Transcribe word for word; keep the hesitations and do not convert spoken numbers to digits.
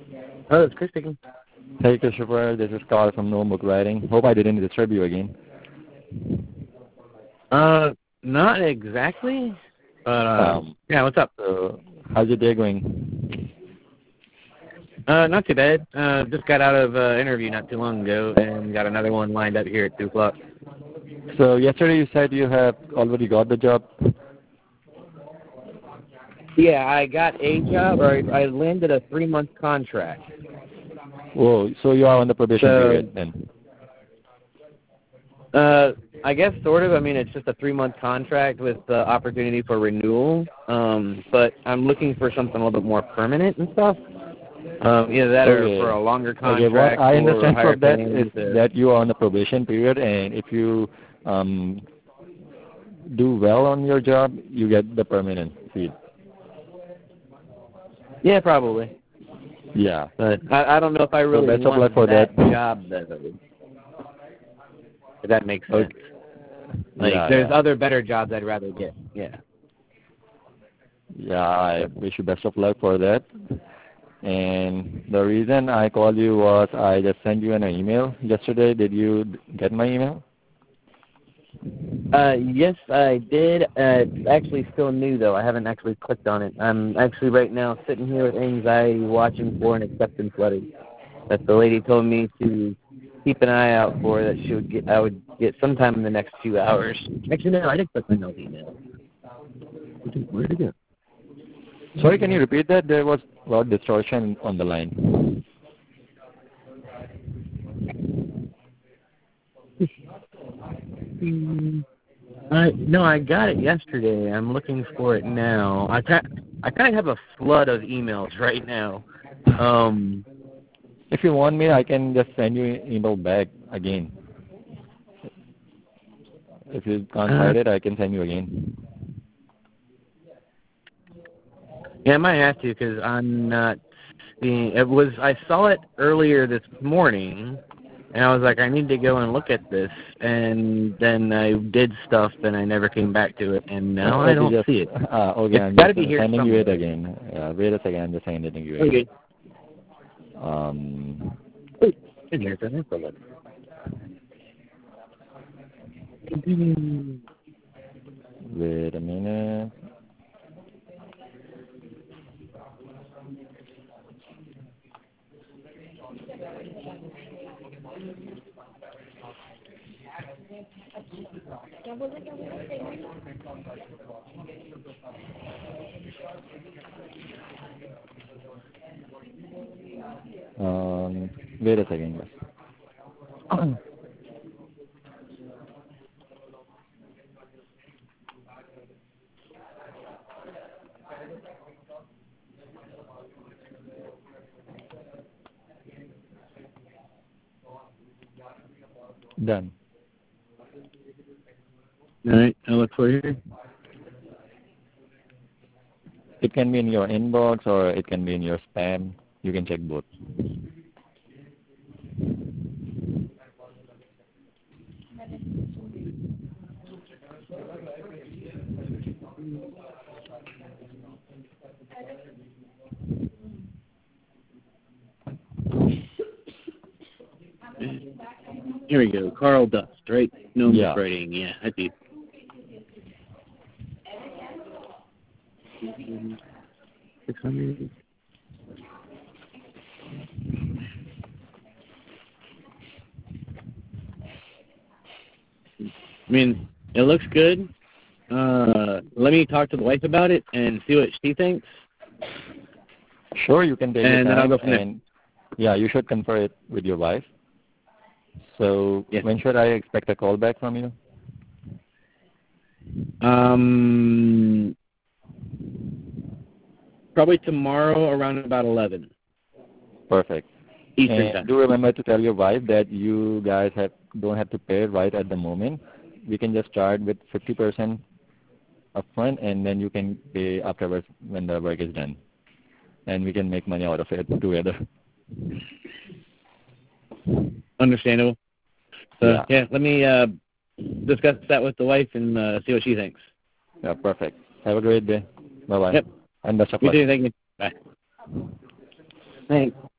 Oh, it's Chris speaking. Hey, Christopher. This is Carl from No Book Writing. Hope I didn't disturb you again. Uh, not exactly, but uh, Um, yeah. What's up? so, how's your day going? Uh, not too bad. Uh, just got out of uh, interview not too long ago, and got another one lined up here at two o'clock. So, yesterday you said you have already got the job. Yeah, I got a job, or I, I landed a three-month contract. Whoa, so you are on the probation So, period then? uh, I guess sort of. I mean, it's just a three-month contract with the opportunity for renewal. Um, but I'm looking for something a little bit more permanent and stuff. Um, either that Okay. or for a longer contract. Okay, what I understand or from that is uh, that you are on the probation period, and if you um, do well on your job, you get the permanent seat. Yeah, probably. Yeah. But I, I don't know if I really so best of want luck for that, that. job, though. If that makes sense. Okay. Like, Yeah, there's yeah. other better jobs I'd rather get. Yeah. Yeah, I wish you best of luck for that. And the reason I called you was I just sent you an email yesterday. Did you get my email? Uh, yes, I did. Uh, it's actually still new, though. I haven't actually clicked on it. I'm actually right now sitting here with anxiety watching for an acceptance letter that the lady told me to keep an eye out for, that she would get. I would get sometime in the next few hours. Actually, no, I didn't click on those email. Where did it go? Sorry, can you repeat that? There was a lot of distortion on the line. Uh, no, I got it yesterday. I'm looking for it now. I kind I kind of have a flood of emails right now. Um, If you want me, I can just send you an email back again. If you can't uh, find it, I can send you again. yeah, I might have to because I'm not seeing. It was I saw it earlier this morning, and I was like, I need to go and look at this. And then I did stuff, and I never came back to it. And now Okay, I don't just, see it. Uh, okay, It's I'm got to just be here sending you somewhere. it again. Uh, wait a second, I'm just sending you it. Okay. Um, Wait, in here, it's for a look. wait a minute. Um, wait a second, guys. Done. All right, I'll look for you. It can be in your inbox or it can be in your spam. You can check both. Here we go. Carl Dust, right? No Yeah. writing. Yeah, I do. six hundred. I mean, it looks good. Uh, let me talk to the wife about it and see what she thinks. Sure, you can take and your time. then I'll go from and yeah, you should confer it with your wife. So Yes. when should I expect a call back from you? Um, probably tomorrow around about eleven. Perfect. Eastern And time. do remember to tell your wife that you guys have don't have to pay right at the moment. We can just start with fifty percent upfront, and then you can pay afterwards when the work is done. And we can make money out of it together. Understandable. So, yeah. yeah, let me uh, discuss that with the wife and uh, see what she thinks. Yeah, perfect. Have a great day. Bye-bye. Yep. And best of You luck. too. Thank you. Bye. Thanks.